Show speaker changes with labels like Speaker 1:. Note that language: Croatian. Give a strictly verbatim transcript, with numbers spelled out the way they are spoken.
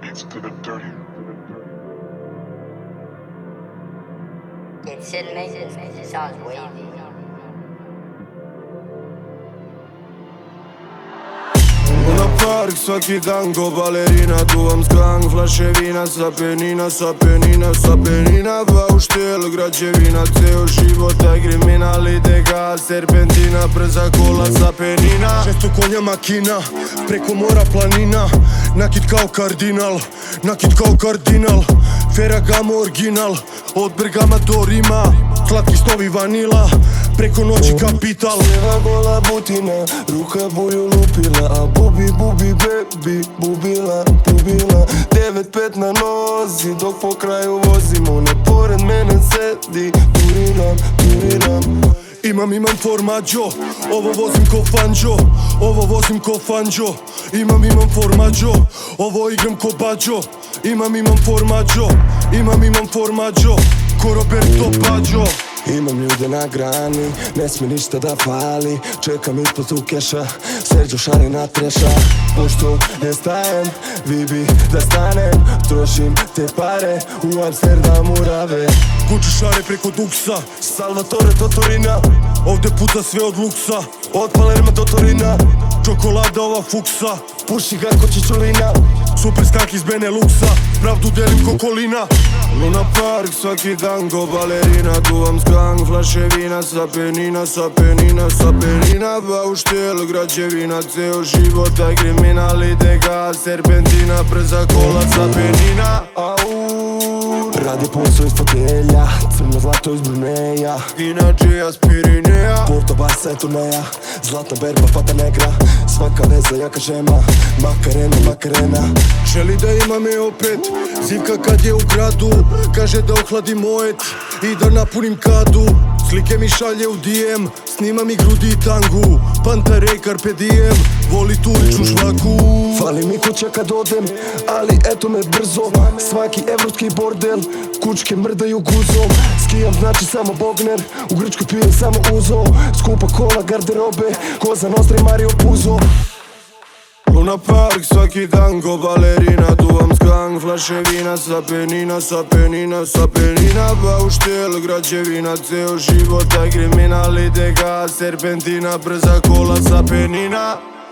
Speaker 1: It's gonna dirty.
Speaker 2: It should make this it sounds wavy.
Speaker 3: Luna Park svaki dan go balerina. Tu vam sklang, flaše vina sa penina, sa penina, sa penina. Bauštel, građevina, ceo život, taj kriminal ide ga serpentina, brza kola sa penina. Šesto konja makina, preko mora planina. Nakit kao kardinal, nakit kao kardinal. Ferragamo original, od Bergama do Rima. Slatki snovi vanila, preko noći kapital.
Speaker 4: Sjeva gola butina, ruka boju lupila. A bubi, bubi, baby, bubila, bubila. Devet pet na nozi, dok po kraju vozimo. Ne pored mene sedi, turiram, turiram.
Speaker 3: Imam, imam formaggio, ovo vozim ko Fangio, ovo vozim ko Fangio. Imam, imam formaggio, ovo igram ko Baggio. Imam, imam formaggio, imam, imam formaggio, ko Roberto Baggio.
Speaker 4: Imam ljude na grani, ne smije ništa da fali. Čekam ispod tu keša, Sergio Šarina treša. Pošto ne stajem, vi bi da stanem. Trošim te pare u Amsterdamu rave.
Speaker 3: Gucci šare preko Duksa,
Speaker 4: Salvatore Totorina,
Speaker 3: ovde puta sve od luksa.
Speaker 4: od Palerma do Torina.
Speaker 3: Čokolada ova fuksa,
Speaker 4: Puši ga ko čičulina.
Speaker 3: super skak iz Beneluxa, pravdu delim ko kolina. Luna Park svaki dan go balerina. Tu vam sklang, flaše vina sa penina, sa penina, sa penina. Bauštel, građevina, ceo život, taj kriminal ide ga serpentina, brza kola sa penina.
Speaker 4: Au, radi posao iz fotelja, crno zlato iz Bruneja.
Speaker 3: Inače aspirineja,
Speaker 4: Porto, Barca je turneja, zlatna berba, fata negra. Svaka veza jaka žema, Makarena, Makarena.
Speaker 3: želi da ima me opet, zivka kad je u gradu. Kaže da ohladim mojet i da napunim kadu. Slike mi šalje u D M, snima mi grudi i tangu. Pantarej, carpe diem, voli turičnu švaku.
Speaker 4: Fali mi kuća kad odem, ali eto me brzo. Svaki evropski bordel, kučke mrdaju guzom. Skijam znači samo Bogner, u Grčkoj pijem samo uzo. Skupa kola, garderobe, Koza Nostra i Mario Puzo.
Speaker 3: Luna Park svaki dan go balerina. Tu vam sklang, flaše vina sa penina, sa penina, sa penina. Bauštel, građevina, ceo život, taj kriminal ide ga serpentina, brza kola sa penina.